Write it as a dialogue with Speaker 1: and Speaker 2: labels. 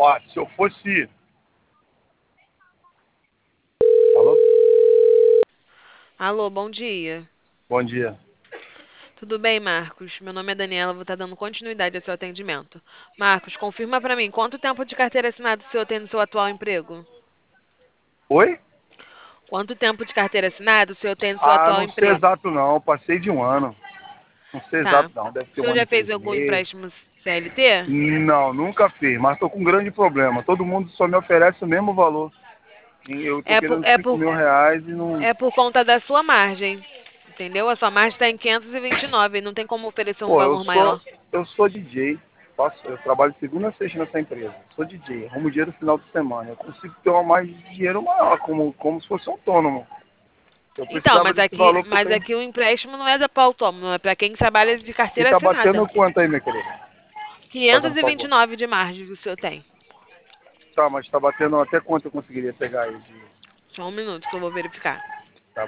Speaker 1: Ó, se eu fosse... Alô?
Speaker 2: Alô, bom dia.
Speaker 1: Bom dia.
Speaker 2: Tudo bem, Marcos? Meu nome é Daniela, vou estar dando continuidade ao seu atendimento. Marcos, confirma para mim, quanto tempo de carteira assinada o senhor tem no seu atual emprego?
Speaker 1: Oi?
Speaker 2: Quanto tempo de carteira assinada o senhor tem no seu atual
Speaker 1: Não sei
Speaker 2: emprego?
Speaker 1: exato não. Passei de um ano. Não sei exato
Speaker 2: Tá.
Speaker 1: não. Deve
Speaker 2: O
Speaker 1: ter um
Speaker 2: senhor
Speaker 1: ano
Speaker 2: já
Speaker 1: e
Speaker 2: fez
Speaker 1: 3
Speaker 2: algum
Speaker 1: meses.
Speaker 2: empréstimo CLT?
Speaker 1: Não, nunca fiz. Mas tô com um grande problema. Todo mundo só me oferece o mesmo valor. E eu tô
Speaker 2: É por,
Speaker 1: querendo
Speaker 2: é
Speaker 1: 5
Speaker 2: por,
Speaker 1: mil reais e não...
Speaker 2: é por conta da sua margem, entendeu? A sua margem está em 529, não tem como oferecer um
Speaker 1: Pô,
Speaker 2: valor maior.
Speaker 1: eu sou DJ. Eu trabalho de segunda a sexta nessa empresa. Sou DJ. Arrumo dinheiro no final de semana. Eu consigo ter uma mais de dinheiro maior, como se fosse autônomo. Eu
Speaker 2: Então,
Speaker 1: precisava desse valor
Speaker 2: mas
Speaker 1: porque...
Speaker 2: aqui o empréstimo não é para autônomo, é para quem trabalha de
Speaker 1: E
Speaker 2: carteira
Speaker 1: tá batendo
Speaker 2: assinada.
Speaker 1: quanto aí, minha querida? Fazendo favor.
Speaker 2: 529 de margem que o senhor tem.
Speaker 1: Tá, mas tá batendo até quanto eu conseguiria pegar aí?
Speaker 2: Só um minuto que eu vou verificar.